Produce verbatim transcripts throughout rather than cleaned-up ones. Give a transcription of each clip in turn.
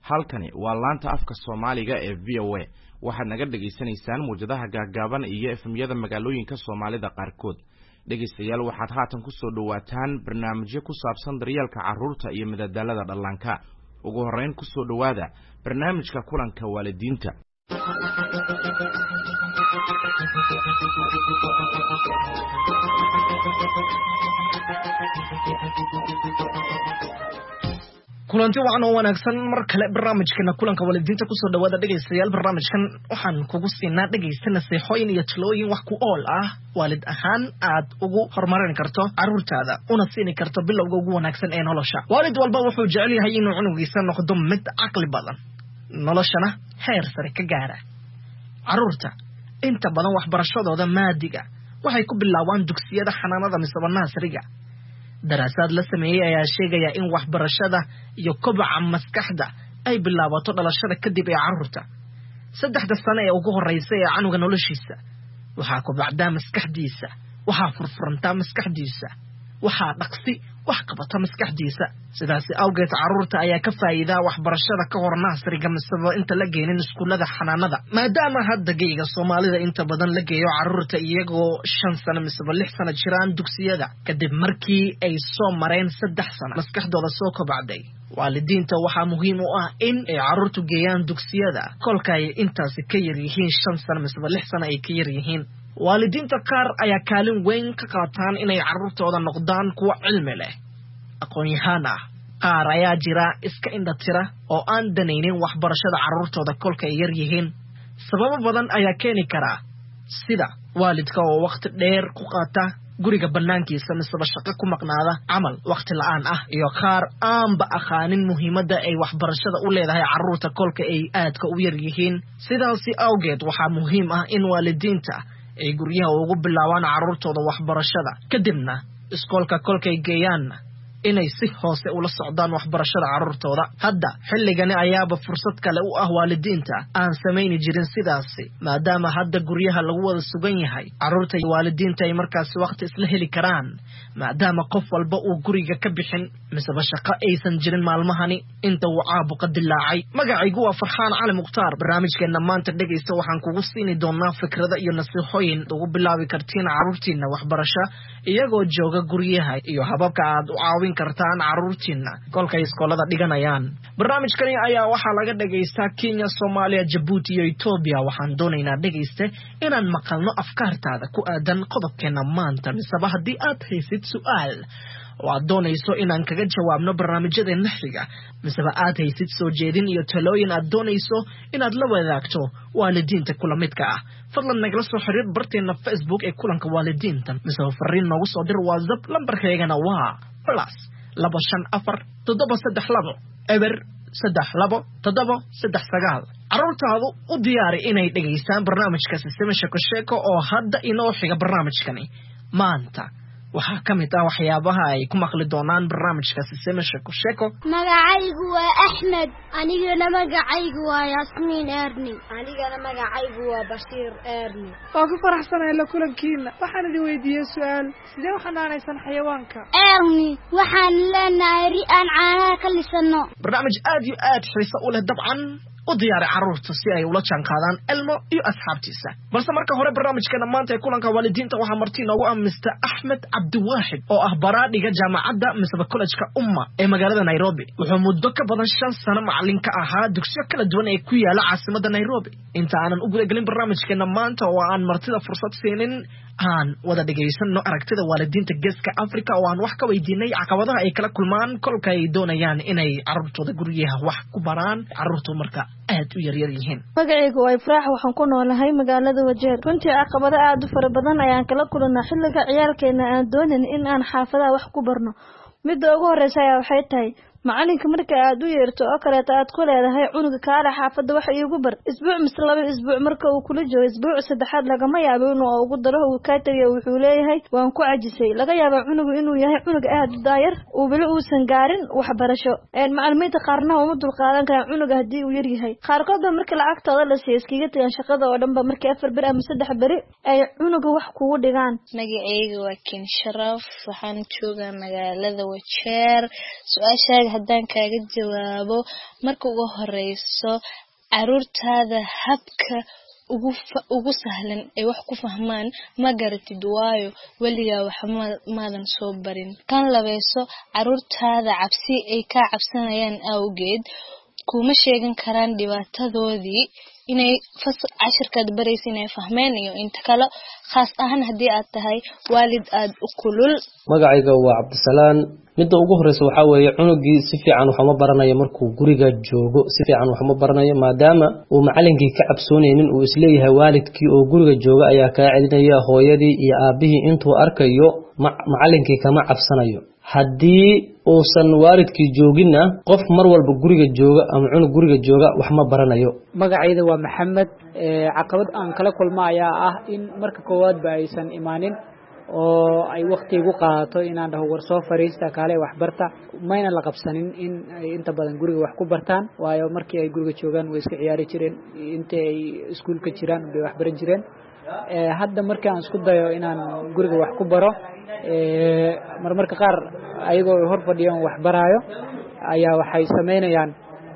halkani waa laanta afka Soomaaliga ee V O A waxaad naga dhageysanaysaan muujadaha gaagaaban iyo F M-yada magaalooyinka Soomaalida qaarkood. Dhageystayaal waxaad haatan ku soo dhawaataan barnaamijyo ku saabsan daryeelka carruurta iyo madadaalada dhallaanka. Ugu horeyn ku soo dhawaada barnaamijka kulanka waalidiinta. kulanti waxaan oo wanaagsan mar kale barnaamijkeena kulanka waalidiinta ku soo dhawaada dhageystayaal. barnaamijkan waxaan kugu siinaa dhageysta nasiixooyin iyo talooyin wax ku ool ah waalid ahaan aad ugu horumarin karto carruurtaada una siin karto bilowga ugu wanaagsan ee nolosha. waalid walba wuxuu jecel yahay inuu cunugiisa noqdo mid caqli badan noloshana heer sare ka gaara. carruurta inta badan waxbarashadooda maadiga waxay ku bilaabaan dugsiyada xanaanada mise naasriga. daraasad la sameeyay ayaa sheegaya in waxbarashada iyo kobaca maskaxda ay bilaabato dhalashada kadib ee carruurta. saddexda sano ee ugu horeysa ee canuga noloshiisa waxaa kobacda maskaxdiisa, waxaa furfuranta maskaxdiisa, waxaa dhaqsi wax qabata maskaxdiisa. sidaas awgeed carruurta ayaa ka faa'iidaa waxbarashada ka hor naasriga mise inta la geenin iskuulada xanaanada. maadaama hadda geyga Soomaalida inta badan la geeyo carruurta iyagoo shan sano mise lix sano jiraan dugsiyada kadib markii ay soo mareen saddex sano maskaxdooda soo kobacday. waalidiinta waxaa muhiim u ah in ay carruurtu geeyaan dugsiyada kolka ay intaasi ka yar yihiin shan sano mise lix sano ay ka yar yihiin. waalidiinta qaar ayaa kaalin weyn ka qaataan inay carruurtooda noqdaan kuwa cilmi leh, aqoon-yahaan ah. qaar ayaa jira iska indhatira oo aan danaynin waxbarashada carruurtooda kolka ay yar yihiin. sababo badan ayaa keeni kara sida waalidka oo waqti dheer ku qaata guriga banaankiisa mise shaqo ku maqnaada camal waqti la'aan ah, iyo qaar aanba aqaanin muhiimadda ay waxbarashada u leedahay carruurta kolka ay aadka u yar yihiin. sidaasi awgeed waxaa muhiim ah in waalidiinta ay guryaha ugu bilaabaan carruurtooda waxbarashada kadibna iskoolka kolkay geeyaan inay si hoose ula socdaan waxbarashada carruurtooda. hadda xilligani ayaaba fursad kale u ah waalidiinta aan samayni jirin sidaasi, maadaama hadda guryaha lagu wada sugan yahay. carruurta iyo waalidiinta ay markaasi waqti isla heli karaan maadaama qof walba uu guriga ka bixin miseba shaqo aysan jirin maalmahani inta uu caabuqa dilaacay. magacaygu waa Farxaan Cali Mukhtaar. barnaamijkeena maanta dhageysta waxaan kugu siini doonaa fikrada iyo nasiixooyin ugu bilaabi kartiin carruurtiina waxbarasho iyagoo jooga guryaha iyo hababka aad u caawin kartaan carruurtiina kolkay iskoolada dhiganayaan. barnaamijkani ayaa waxaa laga dhageystaa Kenya, Soomaaliya, Djibouti iyo Ethiopia. waxaan doonaynaa dhageyste inaan maqalno afkaartaada ku aadan qodobkeena maanta, miseba haddii aad haysid su'aal oo aad doonayso inaan kaga jawaabno barnaamijyadeena xiga, miseba aad haysid soo jeedin iyo talooyin aad doonayso inaad la wadaagto waalidiinta kula midka ah, fadlan nagala soo xiriir barteena Facebook ee kulanka waalidiinta, miseba fariin noogu soo dir WhatsApp. lambarkeegana waa plus laba shan afar toddoba saddex labo eber saddex labo toddoba saddex sagaal. carruurtaadu u diyaari inay dhageystaan barnaamijka Sisima Sheeko Sheeko oo hadda inoo xiga. barnaamijkani maanta waxaa ka mid ah waxyaabaha ay ku maqli doonaan barnaamijka Sisima Sheeko Sheeko. magacaygu waa Axmed. anigana magacaygu waa Yasmiin Erni. anigana magacaygu waa Bashiir Erni. waan ku faraxsanahay la kulankiina. waxaan idin weydiiyey su'aal, sidee u xanaanaysan xayawaanka? Erni, waxaan leenahay ri aan caanaha ka lisano. barnaamij aad iyo aad xiiso u leh dabcan u diyaari carruurta si ay ula jaanqaadaan Elmo iyo asxaabtiisa. balse marka hore barnaamijkeena maanta ee kulanka waalidiinta waxaa marti noogu ah Mister Axmed Cabdiwaahid oo ah baraadhiga jaamacadda miseba college-ka Umma ee magaalada Nairobi. wuxuu muddo ka badan shan sano macallin ka ahaa dugsiyo kala duwan ee ku yaala caasimadda Nairobi. inta aanan u gudagelin barnaamijkeena maanta oo aan martida fursad siinin aan wada dhageysano aragtida waalidiinta geeska Afrika oo aan wax ka weydiinay caqabadaha ay kala kulmaan kolka ay doonayaan inay carruurtooda guryaha wax ku baraan carruurtu marka aad u yaryar yihiin. magacaygu waa Ifraax. waxaan ku noolahay magaalada Wajeer. runtii caqabado aad u fara badan ayaan kala kulannaa xilliga ciyaalkeena aan doonayn in aan xaafadaha wax ku barno. midda ugu horeysa ayaa waxay tahay macalinka marka aad u yeerto oo kale aad ku leedahay cunuga kaala xaafada wax iigu bar isbuuc mise laba isbuuc marka uu kula joogo isbuuc saddexaad lagama yaabo inuu ugu daro uu ka tagay wuxuu leeyahay waan ku cajisay. laga yaabo cunugu inuu yahay cunug aad u daayar oo weli uusan gaarin waxbarasho. een macallimiinta qaarna uma dul qaadan karaan cunuga hadii uu yar yahay. qaarkood marka lacagtooda la siiyo iskiga tagaan shaqada oo dhanba markii afar bir ama saddex bari ay cunuga wax kugu dhigaan. magacayga waa Kin Sharaf. waxaan joogaa magaalada Wajeer. su'aashayga haddaan kaaga jawaabo marka ugu horeyso caruurtaada habka ugu ugu sahlan ay wax ku fahmaan ma garatid waayo waligaa wax maadan soo barin. Kan labayso caruurtaada cabsi ay ka cabsanayaan awgeed kuma sheegan karaan dhibaatadoodii inay fasal cashirkaad baraysa inay fahmeen iyo inta kale khaas ahaan haddii aad tahay waalid aad u kulul. magacayga waa Cabdisalaan. midda ugu horeysa waxa weeye cunugii si fiican wax ma baranayo markuu guriga joogo si fiican wax ma baranayo maadaama uu macallinkii ka cabsoonaynin uu isleeyahay waalidkii oo guriga jooga ayaa ka celinaya hooyadii iyo aabihii intuu arkayo macallinkii kama cabsanayo. haddii uusan waalidkii jooginna qof mar walba guriga jooga ama cunug guriga jooga wax ma baranayo. magacayda waa Maxamed. caqabad aan kala kulmo ayaa ah in marka koowaad ba aysan imaanin oo ay waqti ugu qaato inaan dhaho war soo fariista kale wax barta mayna la qabsanin in ay inta badan guriga wax ku bartaan waayo markii ay guriga joogaan way iska ciyaari jireen inta ay iskuulka jiraan bay wax baran jireen. ee hadda markii aan isku dayo inaan guriga wax ku baro ee marmarka qaar ayagoo hor fadhiyaan wax baraayo ayaa waxay sameynayaan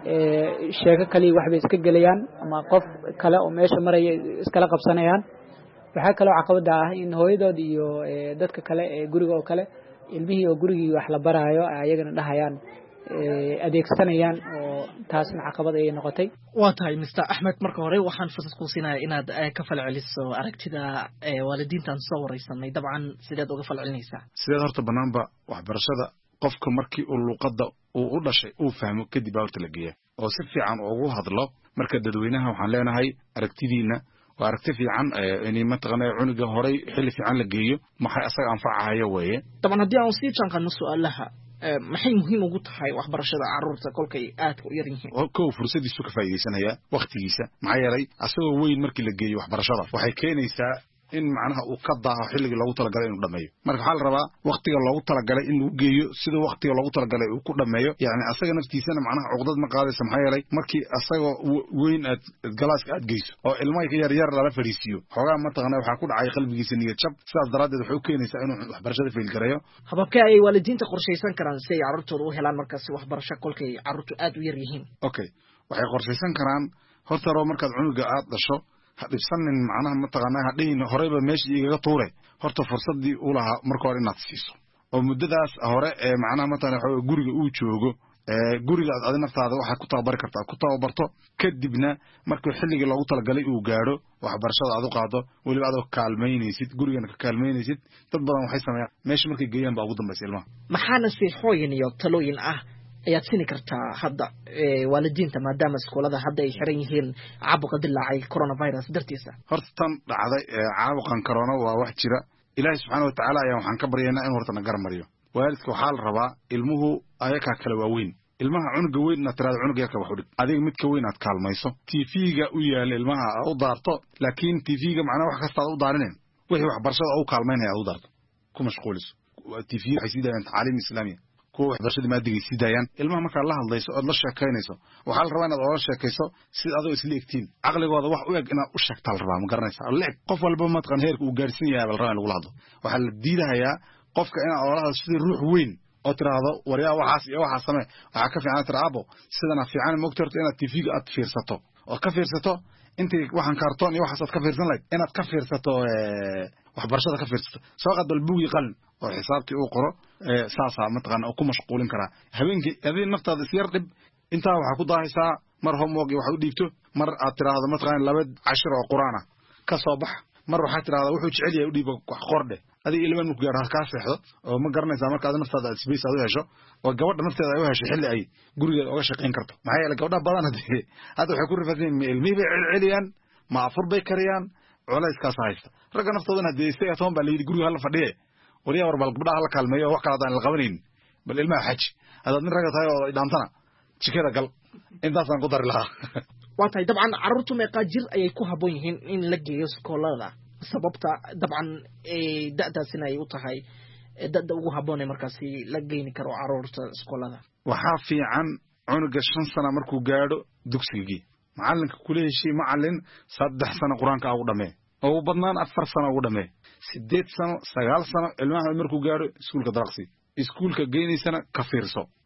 ee sheeko kale wax bay iska galayaan ama qof kale oo meesha maraya iskala qabsanayaan. waxa kale oo caqabada ah in hooyadood iyo dadka kale ee guriga oo kale ilmihii oo gurigii wax la baraayo ayagana dhahayaan adeegsanayaan oo taasna caqabad ay noqotay. waa tahay mister Axmed marka hore waxaan fursad ku siinayaa inaad ka falceliso aragtida waalidiintan soo wareysanay dabcan sideed uga falcelinaysaa. sideed horta banaanba waxbarashada qofka markii uu luqadda uu u dhashay uu fahmo kadib baa horta la geeyaa oo si fiican ugu hadlo. marka dadweynaha waxaan leenahay aragtidiina waa aragti fiican inay mataqaanaa cunuga horay xilli fiican la geeyo maxay asaga anfacayo weeye. dabcan haddii aan sii jaanqaadno su'aalaha maxay muhiim ugu tahay waxbarashada carruurta kolkay aad u yar yihiin. kow fursadiisu ka faa'iideysanaya waqtigiisa maxaa yeelay asagoo weyn markii la geeyo waxbarashada waxay keenaysaa in macnaha uu ka daaho xilligii loogu talagalay inuu dhameeyo. marka waxaa la rabaa waqtiga loogu talagalay in uu geeyo sida waqtiga loogu talagalay uu ku dhameeyo yacni asaga naftiisana macnaha cuqdad ma qaadaysa maxaa yeelay markii asagoo weyn aad galaaska aad geyso oo ilmaha yar yar lala fariisiyo xoogaa mataqaanaa waxaa ku dhacay qalbigiisa niyad jab sidaas daraaddeed waxay u keenaysaa inuu waxbarashada fail gareeyo. hababkee ayay waalidiinta qorshaysan karaan si ay carruurtooda u helaan markaasi waxbarasho kolkay carruurtu aad u yar yihiin. okay waxay qorshaysan karaan horta rabo markaad cunuga aad dhasho hadibsanin macnaha mataqaanaa hadhiin horeyba meeshii igaga tuure horta fursadii uu lahaa marka hore inaad siiso oo muddadaas hore ee macnaha mataqaanaa guriga uu joogo ee guriga aad naftaada waxa ku tababar kartaa ku tababarto kadibna markuu xilliga loogu talagalay uu gaaro waxbarashada aad u qaado waliba aad kaalmeynaysid gurigana ka kaalmeynaysid dad badan waxay sameeyaan meesha markay geeyaan baa ugu dambeysay ilmaha. maxaana si hooyin iyo talooyin ah ayaad sini kartaa hadda waalidiinta maadaama iskoolada hadda ay xiran yihiin caabuqa dilaacay coronavirus dartiisa. horta tan dhacday caabuqan corona waa wax jira ilaahay subxaanahu wa tacaala ayaa waxaan ka baryaynaa inuu horta na garmariyo. waalidka waxaa la rabaa ilmuhu ayakaa kala waaweyn ilmaha cunuga weyn inaad tiraado cunuga yarka wax u dhig adiga midka weyn aad kaalmayso tv-ga u yaala ilmaha u daarto laakiin tv-ga macnaha wax kasta aad u daarineen wixii waxbarashada u kaalmaynaya aad u daarto ku mashquuliso. tv waxay sii daayaan tacliim islaamiya kuwa waxbarashada maadigay sii daayaan ilmaha markaad la hadlayso ood la sheekaynayso waxaa la rabaa inaad oola sheekayso sida adoo isla egtiin caqligooda wax u eg inaad u sheegtaa la rabaa ma garanaysaa la eg qof walba mataqan heerka uu gaarsiin yahay baa la rabaa in lagula hadlo. waxaa la diidahayaa qofka inaad oola hadlo sida ruux weyn oo tiraahdo waryaa waxaas iyo waxaas samee waxaa ka fiican tira aabo sidana fiican moogta horta inaad tv-ga aad fiirsato oo ka fiirsato intii waxaan kaartoon iyo waxaas aad ka fiirsan lahayd inaad ka fiirsato waxbarashada ka fiirsato soo qad bal buugi qalin oo xisaabtii uu qoro saasa mataqaana oo ku mashquulin kara habeenkii adii naftaada is yar dhib intaa waxaa ku daahaysaa mar homework iyo wax u dhiibto mar aad tiraahdo mataqaana laba cashir oo quraan ah ka soo bax mar waxaad tiraahdaa wuxuu jecel yahay u dhiibo wax qordhe adii ilmaan markuu gaaro halkaa seexdo oo ma garanaysaa marka aad naftaada aad space aad u hesho oo gabadha nafteeda ay u hesho xilli ay gurigeeda uga shaqayn karto maxaa yeelay gabdhaha badan hadii hadda waxay ku rifaadeen ilmihii bay celceliyaan ma afur bay kariyaan culayskaas haysta ragga naftoodana hadii stay at home baa la yidhi guriga hala fadhiye wariyaa war bal gabdhaha hala kaalmeeyo wax kale hadaan la qabanaynin bal ilmaha xaji hadaad nin ragga tahay oo dhaantana jikada gal intaasaan ku dari lahaa. waa tahay dabcan carruurtu meeqaa jir ayay ku habboon yihiin in la geeyo iskoolada sababta dabcan da'daasina ay u tahay da'da ugu habboon ee markaasi la geyni karo carruurta iskoolada. waxaa fiican cunuga shan sana markuu gaadho dugsigii macallinka kula heshii macallin saddex sano qur-aanka ugu dhamee oo ugu badnaan afar sano ugu dhamee sideed sano sagaal sano ilmaha markuu gaadho iskuulka daraqsi iskuulka geynaysana ka fiirso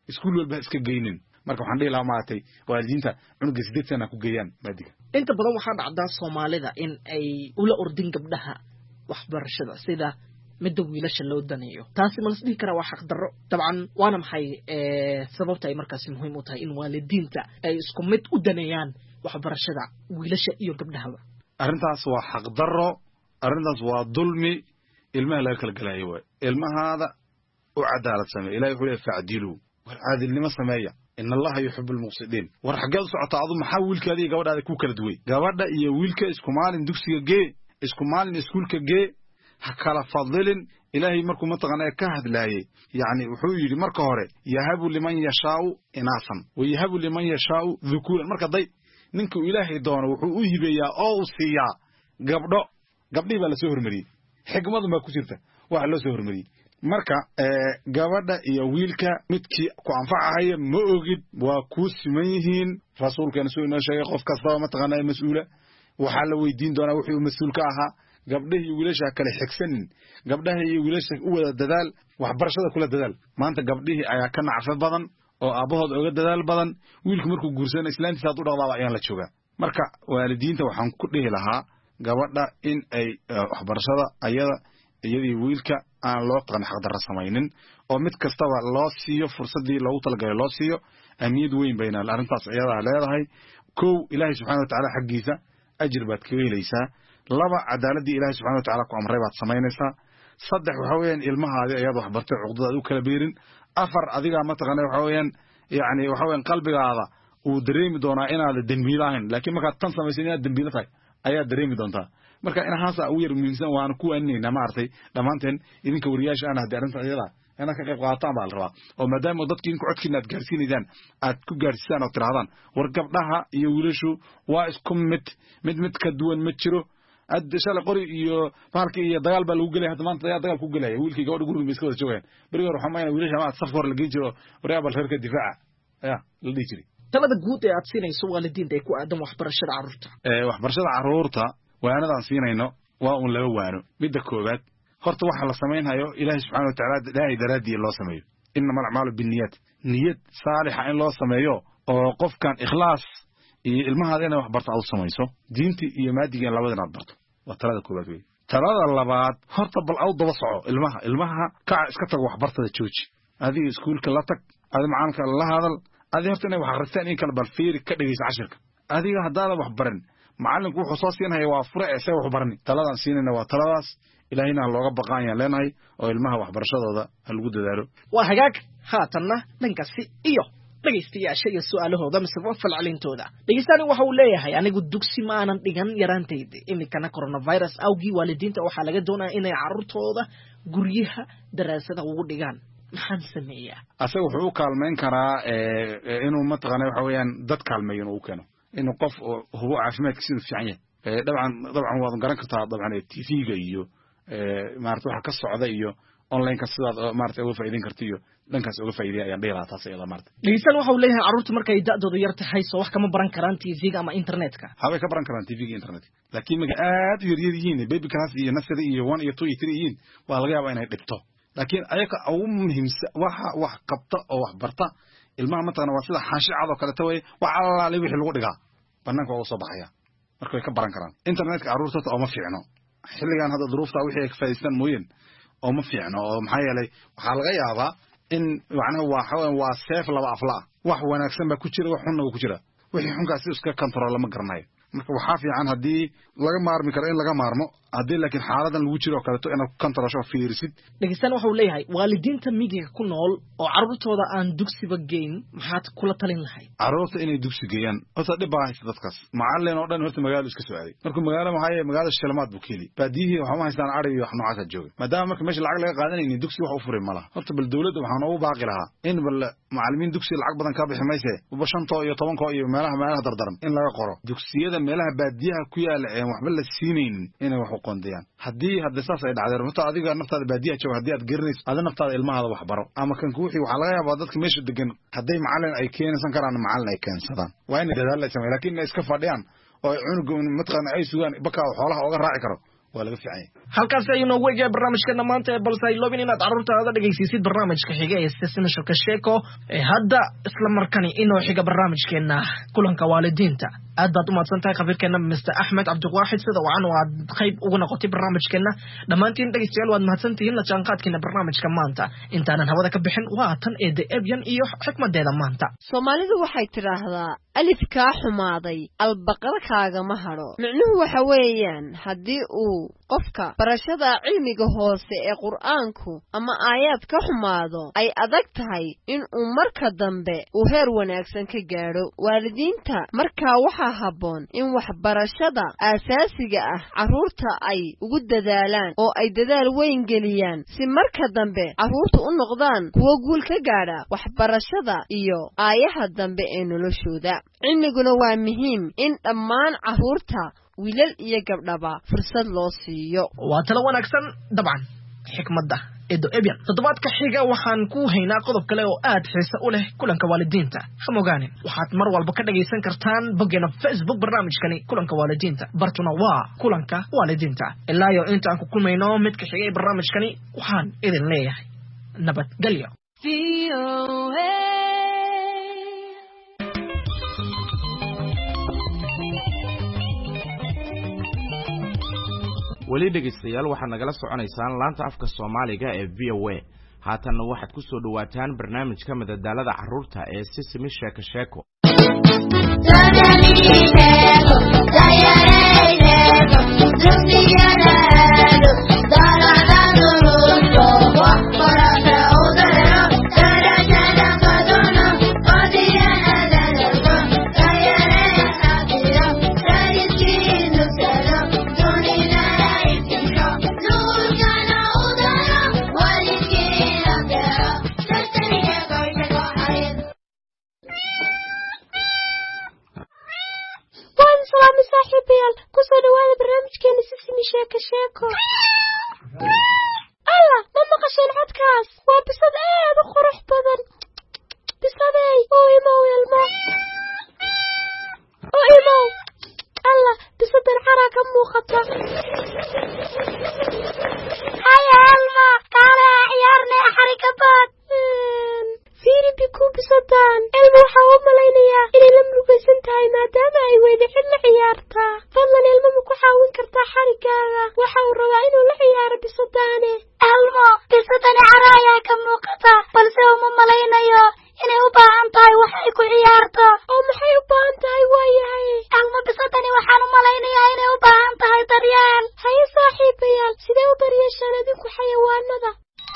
iskuul walba iska geynin marka waxaan dhihi lahaa maaragtay waalidiinta cunuga sideed sana ku geeyaan maadiga inta badan waxaa dhacdaa soomaalida in ay ula ordin gabdhaha waxbarashada sida midda wiilasha loo daneeyo taasi ma lasdhihi karaa waa xaqdarro dabcan waana maxay sababta ay markaasi muhiim u tahay in waalidiinta ay isku mid u daneeyaan waxbarashada wiilasha iyo gabdhahaba arrintaas waa xaqdarro arrintaas waa dulmi ilmaha laga kala galayo waay ilmahaada u cadaalad sameeya ilahay wuxuu leeyahay facdiluu war caadilnimo sameeya in allaha yuxibu almuqsidiin war xaggeed u socotaa adu maxaa wiilkaada iyo gabadhaada ku kala duway gabadha iyo wiilka isku maalin dugsiga gee isku maalin iskuulka gee ha kala fadilin ilaahay markuu mataqaanaa ka hadlaayay yacni wuxuu yidhi marka hore yahabu liman yashaau inaasan wa yahabu liman yashaau dhukuuran marka day ninkuu ilaahay doono wuxuu u hibeeyaa oo u siiyaa gabdho gabdhihii baa lasoo hormariyey xigmadu baa ku jirta waxa loo soo hormariyey marka gabadha iyo wiilka midkii ku anfacahaya ma ogid waa kuu siman yihiin rasuulkeena suu inoo sheegay qof kastaba mataqaanaa mas-uula waxaa la weydiin doonaa wuxuu mas-uul ka ahaa gabdhaha iyo wiilasha kale xigsanin gabdhaha iyo wiilasha u wada dadaal waxbarashada kula dadaal maanta gabdhihii ayaa ka nacfo badan oo aabahood oga dadaal badan wiilku markuu guursana islaantiisa hadduu dhaqdaaba ayaan la joogaa marka waalidiinta waxaan ku dhihi lahaa gabadha in ay waxbarashada ayada iyadii wiilka aan loo taqan xaqdarra samaynin oo mid kastaba loo siiyo fursaddii loogu talagalay loo siiyo ahmiyad weyn bayna arrintaas iyadaa leedahay kow ilaahay subxana wa tacaala xaggiisa ajir baad kaga helaysaa laba cadaaladii ilaahay subxana wa tacala ku amray baad samaynaysaa saddex waxa weeyaan ilmahaadi ayaad waxbartay cuqdadaad u kala beerin afar adigaa mataqaana waxa weeyaan yacni waxa weeyaan qalbigaada uu dareemi doonaa inaada dembiilo ahayn laakiin markaad tan samaysan inaad dembiilo tahay ayaad dareemi doontaa marka inahaasa ugu yar muhiimsan waana ku waaninaynaa maaragtay dhammaanteen idinka wariyaasha ana haddii arrinta iyada inaad ka qayb qaadataan baa la rabaa oo maadaama dadki idinku codkiina aad gaarsiinaysaan aad ku gaarsiisaan oo tirahdaan war gabdhaha iyo wiilashu waa isku mid mid mid ka duwan ma jiro ad shalay qori iyo bahalka iyo dagaal baa lagu gelaya hadda maanta ayaa dagaal ku gelaya wiilkii gabadha guriga bay iska wada joogayaan berigi hore waxaa mayna wiilasha maad safka hore la geyn jiro waryaabal reerka difaaca ayaa la dhihi jiray talada guud ee aad siinayso waalidiinta ay ku aadan waxbarashada carruurta waxbarashada carruurta waanadaan siinayno waa un laba waano midda koowaad horta waxa la samaynhayo ilaahay subxana wa tacaala ilaahay daraaddii loo sameeyo innama alacmaalu binniyaat niyad saalixa in loo sameeyo oo qofkan ikhlaas iyo ilmahaada inay waxbarto aad u samayso diintii iyo maadigeen labada inaad barto waa talada koowaad wey talada labaad horta bal aw daba soco ilmaha ilmaha kaca iska tago waxbartada jooji adiga iskuulka la tag adi macalinka la hadal adi horta inay wax akhristaan in kale bal fiiri ka dhegaysa cashirka adiga haddaadan wax barin macallinku wuxuu soo siinaya waa fure ee see wax barani taladaan siinayna waa taladaas ilaahayna ha looga baqaan ayaan leenahay oo ilmaha waxbarashadooda ha lagu dadaalo waa hagaag haatanna dhankaasi iyo dhegaystayaasha iyo su'aalahooda mise falcelintooda dhegaystaani waxa uu leeyahay anigu dugsi ma aanan dhigan yaraantayda iminkana coronavirus awgii waalidiinta waxaa laga doonaya inay carruurtooda guryaha daraasada ugu dhigaan maxaan sameeyaa asaga wuxuu u kaalmayn karaa inuu mataqaana waxa weeyaan dad kaalmeeyo inuu u keeno inuu qof hubo caafimaadkiisa inuu fiican yahay dabcan dabcan waad garan kartaa dabcan t v-ga iyo maarata waxa ka socda iyo online-ka sidaad maarata uga faa'iideyn karta iyo dhankaas uga faa'iideya ayaan dhihi lahaa taas iyada maarata dhegeysan waxa uu leeyahay carruurta markay da'doodu yar tahay soo wax kama baran karaan t v-ga ama internetka habay ka baran karaan t v-ga internetka laakiin markay aad u yaryar yihiin baby class iyo nursery iyo one iyo two iyo three yihiin waa laga yaabaa inay dhibto laakiin ayaga ugu muhiimsan waxa wax qabta oo wax barta ilmaha mataqana waa sida xaashicad oo kaleeto weye wax allaale wixii lagu dhigaa banaanka waa u soo baxaya marka way ka baran karaan internetka carruurta oo ma fiicno xilligan hadda duruufta wixii ay ka faa'iideystaan mooyeen oo ma fiicno oo maxaa yeelay waxaa laga yaabaa in macnaha waa waa seef laba afla ah wax wanaagsan baa ku jira wax xunna waa ku jira wixii xunkaas si iska control lama garanayo marka waxaa fiican haddii laga maarmi karo in laga maarmo haddii laakiin xaaladan lagu jiro oo kaleeto inaad ku controlsho fiirisid dhegeystan waxa uu leeyahay waalidiinta miyiga ku nool oo carruurtooda aan dugsiba geyn maxaad kula talin lahayd carruurta inay dugsi geeyaan horta dhib baa haysta dadkaas macallin oo dhan horta magaalo iska soo aaday markuu magaalo maxaa yeelay magaalada shilmaad buu keeli baadiyihii waxaa ma haystaan ari iyo wax noocaasa jooga maadaama marka meesha lacag laga qaadanaynin dugsi wax u furay ma laha horta bal dowladda waxaa noogu baaqi lahaa in bal macallimiin dugsi lacag badan ka bixi mayse uba shantoo iyo tobankoo iyo meelaha meelaha dardaran in laga qoro dugsiyada meelaha baadiyaha ku yaala ee waxba la siinaynin inay wax u qoondayaan haddii hadda saas ay dhacdeen horta adiga naftaada baadiyaha jooga haddii aad garanayso ada naftaada ilmahaada wax baro ama kanku wixii waxaa laga yaabaa dadka meesha degan hadday macallin ay keensan karaan macallin ay keensadaan waa in dadaal la sameeyo laakiin inay iska fadhiyaan oo cunuga mataqaana ay sugaan bakaa xoolaha oga raaci karo waa laga fiican yahay halkaas aynu wajah barnaamijkeena maanta balse ay loobin inaad carruurtaada dhageysiisid barnaamijka xiga ee Sesame Sheeko ee hadda isla markani inoo xiga barnaamijkeena kulanka waalidiinta aad baad u mahadsantahay khabiirkeena mister Axmed Cabdiwaxid sida wacan waa qayb ugu noqotay barnaamijkeena dhamaantiin dhageystayaal waad mahadsantihiin la jaanqaadkeena barnaamijka maanta intaanan hawada ka bixin waa tan ee Eebyan iyo xikmadeeda maanta Soomaalidu waxay tiraahdaa alif ka xumaaday albaqara kaaga ma haro micnuhu waxa weeyaan hadii uu qofka barashada cilmiga hoose ee Qur'aanku ama aayad ka xumaado ay adag tahay in uu marka dambe uu heer wanaagsan ka gaaro waalidiinta marka waxa haboon in wax barashada asaasiga ah carruurta ay ugu dadaalaan oo ay dadaal weyn geliyaan si marka dambe carruurtu u noqdaan kuwa guul ka gaara wax barashada iyo aayaha dambe ee noloshooda cilmiguna waa muhiim in dhammaan carruurta wiilal iyo gabdhaba fursad loo siiyo waa talo wanaagsan dabcan xikmadda eedo Eebyan toddobaadka xiga waxaan ku haynaa qodob kale oo aad xiiso u leh kulanka waalidiinta xamogaanin waxaad mar walba ka dhageysan kartaan boggeena Facebook barnaamijkani kulanka waalidiinta bartuna waa kulanka waalidiinta ilaa iyo intaan ku kulmayno midka xiga ee barnaamijkani waxaan idin leeyahay nabadgelyo weli dhegeystayaal waxaad nagala soconaysaan laanta afka Soomaaliga ee V O A haatanna waxaad ku soo dhawaataan barnaamijka madadaalada carruurta ee Sesame Sheeko Sheeko alla ma maqashaan codkaas waa bisad aad u qurux badan bisaday oo imaw ilmo oo imaw alla bisadan cara ka muuqata haya alma kaala ciyaarne xarikadood fiiri biku bisadan ilmo waxa uu malaynayaa inay la murugaysan tahay maadaama ay weyda cid la ciyaartaa fadlan ilmo ma ku caawin kartaa xarigaaga waxa uu rabaa inuu la ciyaaro bisadaane almo bisadani cara ayaa ka muuqata balse uma malaynayo inay u baahan tahay wax ay ku ciyaarto oo maxay u baahan tahay waayahay almo bisadani waxaan u malaynayaa inay u baahan tahay daryeel haye saaxiibayaal sidee u daryeeshaan idinku xayawaanada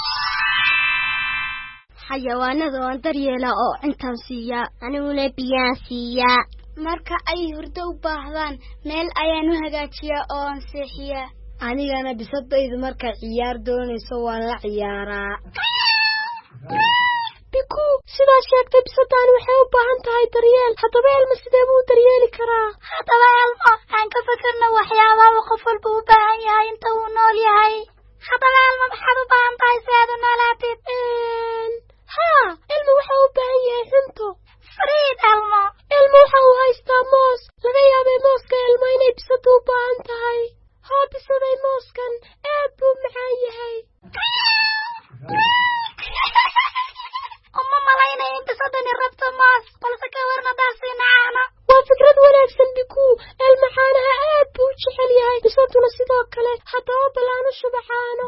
xayawaanada waan daryeela oo intaan siiya aniguna biyaan siiya marka ay hurdo u baahdaan meel ayaan u hagaajiyaa oo aan seexiyaa anigana bisadaydu marka ciyaar doonayso waan la ciyaaraa biku sidaa sheegtay bisadani waxay u baahan tahay daryeel haddaba elmo sidee buu daryeeli karaa haddaba elmo aan ka fikirno waxyaabaha qof walba u baahan yahay inta uu nool yahay haddaba elmo maxaad u baahan tahay si aad u noolaatid haa ilmo waxa uu baahan yahay cunto fariid elmo ilmo waxa uu haystaa moos laga yaabay mooska ilmo inay bisadu u baahan tahay haa bisaday mooskan aad buu macaan yahay uma malaynaya in bisadani rabto moos balse ka warna daasiina caano waa fikrad wanaagsan biku ilmo caanaha aad buu u jecel yahay bisaduna sidoo kale haddaba balaanu shuba caano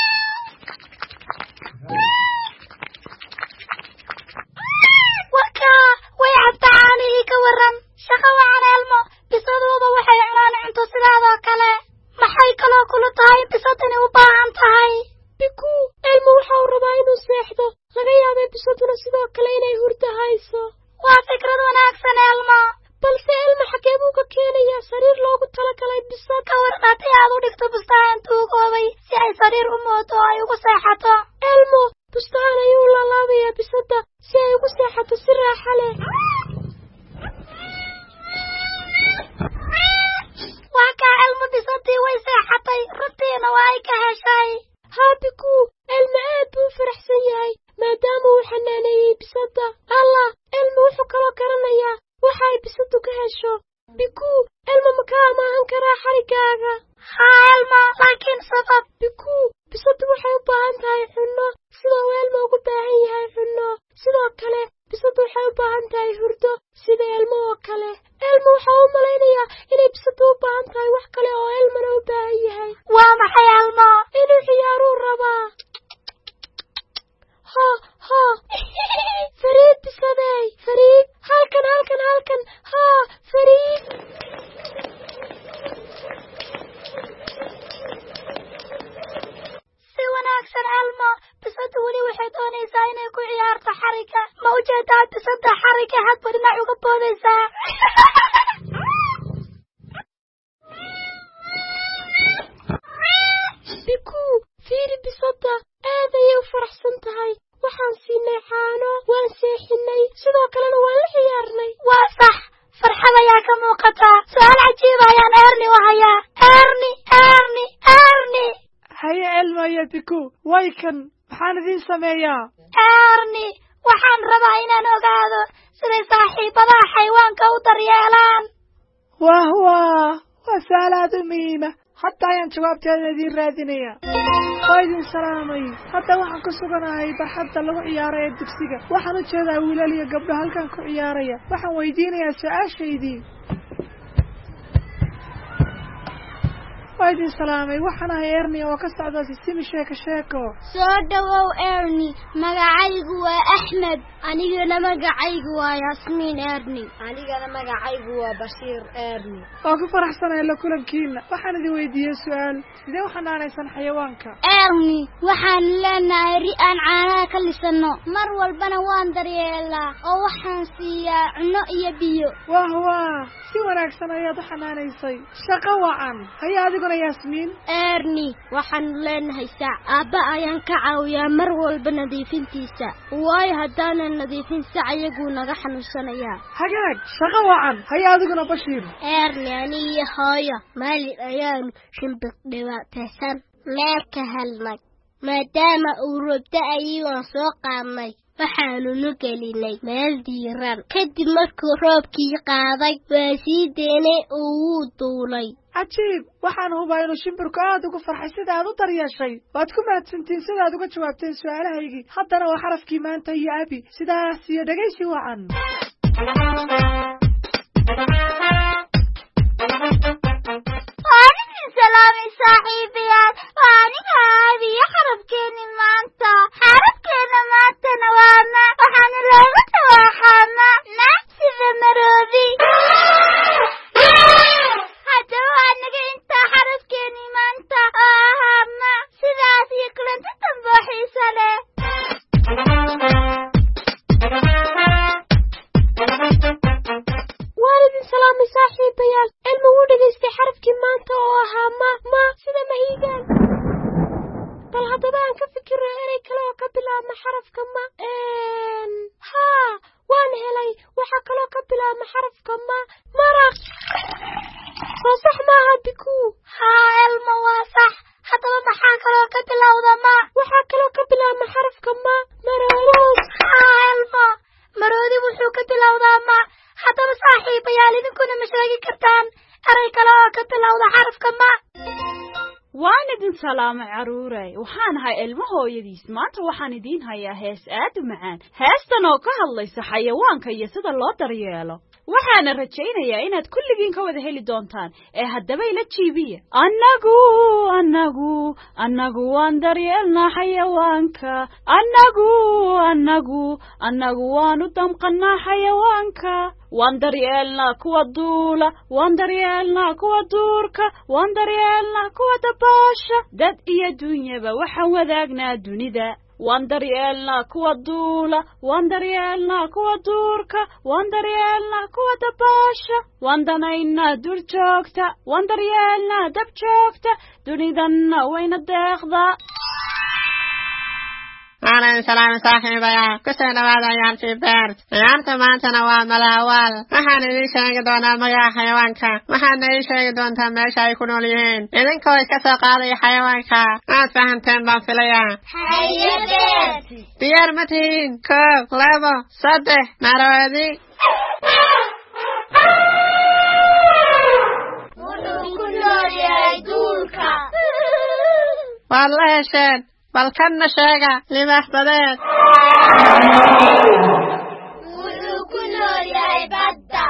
way cabtacaanihii ka waran shaqo wacan elmo bisaduuba waxay cunaan cunto sidaadoo kale maxay kaloo kula tahay bisadani u baahan tahay biku elmo waxa uu rabaa inuu seexdo laga yaabay bisaduna sidoo kale inay hurdo hayso waa fikrad wanaagsan elmo balse elmo xagee buu ka keenayaa sariir loogu talagalay bisad ka waran haddii aad u dhigto bustaan tuugoobay si ay sariir u moodo oo ay ugu seexato elmo bustaan ayuu laalaabayaa bisada si ay ugu seexato si raaxa leh waa kaa elmo bisadii way seexatay runtiina waa ay ka heshay haa biku elmo aad buu u faraxsan yahay maadaama uu xanaaneeyey bisada allah elmo wuxuu kaloo garanayaa waxa ay bisadu ka hesho biku elma makaa maahan karaa xarigaaga haa elma laakiin sabab biku bisadu waxay u baahan tahay cunno sidoo elma ugu baahan yahay cunno sidoo kale bisadu waxay u baahan tahay hurdo sida elma oo kale elma waxaa u malaynayaa inay bisadu u baahan tahay wax kale oo elmana u baahan yahay waa maxay elma inuu ciyaaruu rabaa ha ha fariid bisadey fariid halkan halkan halkan ha fariid si wanaagsan elma bisadu weli waxay doonaysaa inay ku ciyaarto xariga ma ujeedaa bisada xariga hadba dhinac uga boodaysaa biku fiiri bisada aad ayay u faraxsan tahay waxaan siinay caano waan seexinay sidoo kalena waan la ciyaarnay waa sax farxad ayaa ka muuqataa su-aal cajiib ayaan erni u hayaa erni erni erni haye elma iyo biku way kan maxaan idiin sameeyaa erni waxaan rabaa inaan ogaado siday saaxiibadaha xayawaanka u daryeelaan wah wah waa su-aal aad u muhiima hadda ayaan jawaabteeda idiin raadinaya waa idin salaamay hadda waxaan ku suganahay barxadda lagu ciyaaraya dugsiga waxaan u jeedaa wiilal iyo gabdho halkan ku ciyaaraya waxaan weydiinayaa su-aashaydii waa idin salaamay waxaan ahay erni oo ka socda sisimi sheeko sheeko soo dhawow erni magacaygu waa axmed anigana magacaygu waa yasmiin erni anigana magacaygu waa bashiir erni oo ku faraxsanaya la kulankiina waxaan idin weydiiyey su-aal sidee u xanaanaysan xayawaanka erni waxaan leenahay ri aan caanaha ka lisanno mar walbana waan daryeelaa oo waxaan siiyaa cunno iyo biyo wah wah si wanaagsan ayaad u xanaanaysay shaqo wacan haya adiguna yasmiin erni waxaan leenahay sac aabba ayaan ka caawiyaa mar walba nadiifintiisa waayo haddaanan nadiifin sac iyaguu naga xanuunsanayaa hagaag shaqo wacan haya adiguna bashiir erni aniyo hooyo maalin ayaanu shimbir dhibaataysan meel ka helnay maadaama uu robda ayuaan soo qaadnay waxaanu nu gelinay meel diiran kadib markuu roobkii qaaday waa sii deynay oo wuu duulay cajiib waxaan hubaa inuu shimbirku aad ugu farxay sida aad u daryeeshay waad ku mahadsantiin sidaad uga jawaabteen su-aalahaygii haddana waa xarafkii maanta iyo abi sidaas iyo dhegaysi wacan salaamay saaxiibayaal waa aniga abi iyo xarafkeeni maanta xarafkeena maantana waa ma waxaana looga dawaaxaama ma sida maroodi haddaba waa naga intaa xarafkeeni maanta oo ahaa ma sidaas iyo kulanti dambo xiisa leh waalidin salaamay saaxiibayaal cilmi wuu dhegaystay xarafkii maanta oo ahaa ma ma sida mahiigaan bal haddaba aan ka fikiro erey kale oo ka bilaabma xarafka ma haa waan helay waxaa kaloo ka bilaabma xarafka ma maraq soo sax maaha biku haa elma waa sax haddaba maxaa kaloo ka bilowda ma waxaa kaloo ka bilaabma xarafka ma maroodi haa elma maroodi wuxuu ka bilowdaa ma haddaba saaxiibayaal idinkuna ma sheegi kartaan erey kale oo ka bilowda xarafka ma waan idin salaamay caruuray waxaan ahay ilmo hooyadiis maanta waxaan idiin hayaa hees aad u macaan heestan oo ka hadlaysa xayawaanka iyo sida loo daryeelo waxaana rajaynayaa inaad kulligiin ka wada heli doontaan ee haddaba ila jiibiya annagu annagu annagu waan daryeelnaa xayawaanka annagu annagu annagu waan u damqannaa xayawaanka waan daryeelnaa kuwa duula waan daryeelnaa kuwa duurka waan daryeelnaa kuwa dabaasha dad iyo dunyaba waxaan wadaagnaa dunida waan daryeelnaa kuwa duula waan daryeelnaa kuwa duurka waan daryeelnaa kuwa dabaasha waan danaynaa dur joogta waan daryeelnaa dab joogta dunidanna wayna deeqdaa Waalaikum salaam saaxiibayaal ku soo dhawaada ciyaartii beert ciyaarta maantana waa malaawaal waxaan idin sheegi doonaa magaca xayawaanka waxaadna ii sheegi doontaa meesha ay ku nool yihiin idinkoo iska soo qaadaya xayawaanka waad fahamteen baan filayaa diyaar ma tihiin koob labo saddex maroodi والله هشين بل كنا شيغا لباح بديت كنور يا عبادة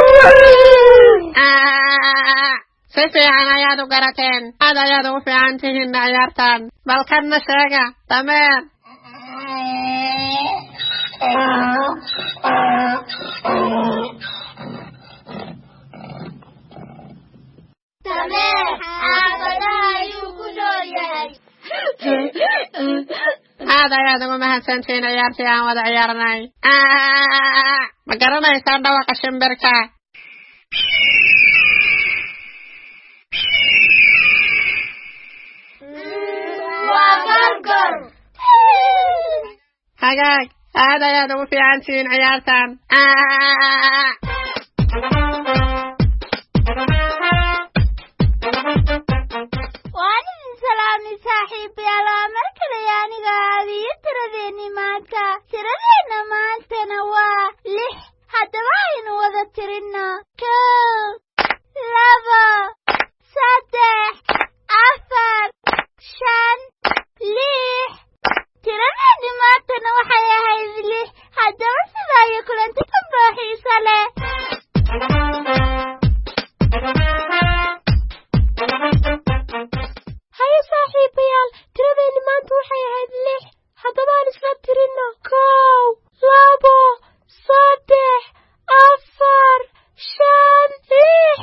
سيسي عنا يادو قراتين هذا يادو في عنتهن عيارتان بل كنا شيغا تمام تمام عبادة يكنور يا هذا يا دم ما سنتين عيارتي عن وضع عيارناي آه ما قرنا يسان دواق الشمبركة وقرقر حقاق هذا يا دم في عنتين عيارتان آه سلامي صاحبي على مركل يعني غادي ترديني معك تردينا معك نوا لح حتى باين وذا ترنا كو لابا ساتح أفر شان لح ترديني معك نوا حيا هاي لح حتى بس ذا يكون أنت تنبحي صلاة هيا صاحبيال ترى ما انتو حيهاد لح حتى بان اسلا ترنا كو لابو صدح افر شان لح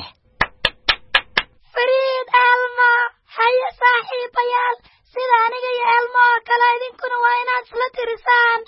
فريد الما هيا صاحبيال سيدانيga يا الما كلا idinkuna waa inaad isla tirisaan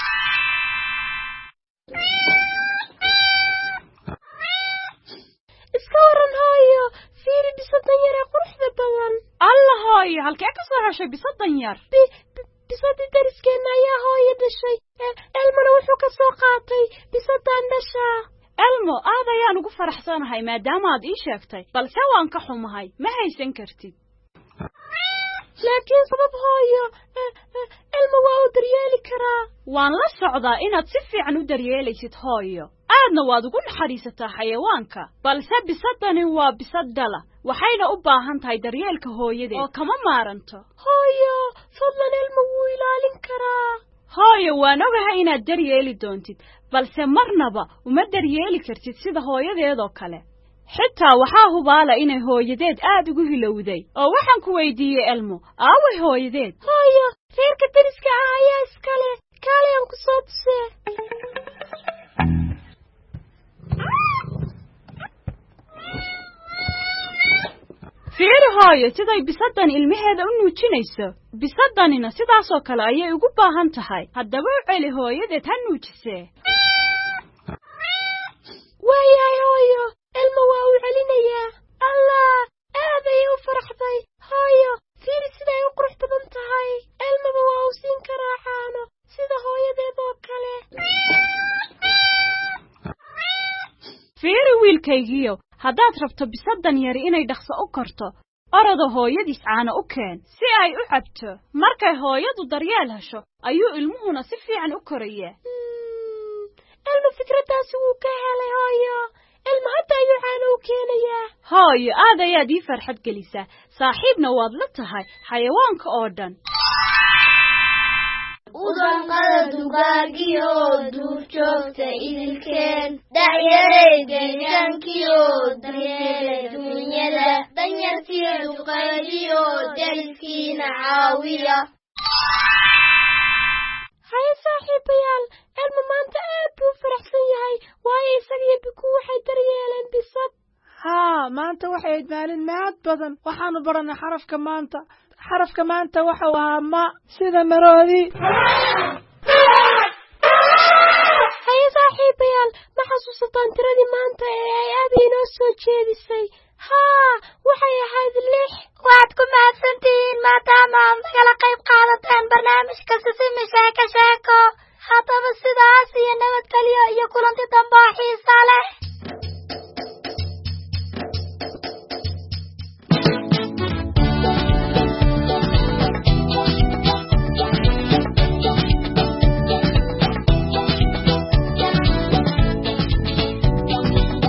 iska waran hooyo fiiri bisadan yar ee quruxda badan allah hooyo halkee ka soo heshay bisadan yar bisadii dariskeena ayaa hooyo dhashay elmona wuxuu ka soo qaatay bisadan dhashaa elmo aad ayaan ugu faraxsanahay maadaama aad ii sheegtay balse waan ka xumahay ma haysan kartid laakiin sabab hooyo elmo waa u daryeeli karaa waan la socdaa inaad si fiican u daryeelaysid hooyo aadna waad ugu naxariisataa xayawaanka balse bisadani waa bisad dhala waxayna u baahan tahay daryeelka hooyadeed oo kama maaranto hooyo fadlan elmo wuu ilaalin karaa hooyo waan ogahay inaad daryeeli doontid balse marnaba uma daryeeli kartid sida hooyadeedoo kale xitaa waxaa hubaala inay hooyadeed aad ugu hilowday oo waxaan ku weydiiyey elmo aaway hooyadeed hooyo reerka dariska ah ayaa iskale kaalay aan ku soo tusee fiiri hooyo siday bisadan ilmaheeda u nuujinayso bisadanina sidaasoo kale ayay ugu baahan tahay haddaba u celi hooyadeed ha nuujisee waayahay hooyo elmo waa u celinayaa allah aad ayay u faraxday hooyo fiiri siday u qurux badan tahay elmaba waa u siin karaa caano sida hooyadeed oo kale fiiri wiilkaygiyo haddaad rabto bisadan yari inay dhaqso u korto orada hooyadiis caano u keen si ay u cabto markay hooyadu daryeel hesho ayuu ilmuhuna si fiican u korayaa elmo fikraddaasi wuu ka helay hooyo elmo hadda ayuu caano u keenayaa hooyo aad ayaad ii farxad gelisaa saaxiibna waad la tahay xayawaanka oo dhan udanqada dugaagiyo duur joogta idilkeen dacyaray deegaankiyo daryeelay dunyada danyartiyo duqaydiyo dariskiina caawiya haya saaxiibayaal elmo maanta aad buu faraxsan yahay waayo isagiyo biku waxay daryeeleen bisad haa maanta waxay ayd maalin mahad badan waxaanu baranay xarafka maanta xarafka maanta waxau ahaa ma sida maroodi haya saaxiibayaal ma xasuusataan tiradii maanta ee ay aada inoo soo jeedisay haa waxay ahayd lix waad ku mahadsantihiin maadaama aad nagala qayb qaadateen barnaamijka sisimi sheeko sheeko haddaba sidaas iyo nabadgelyo iyo kulanti dambe oo xiisa leh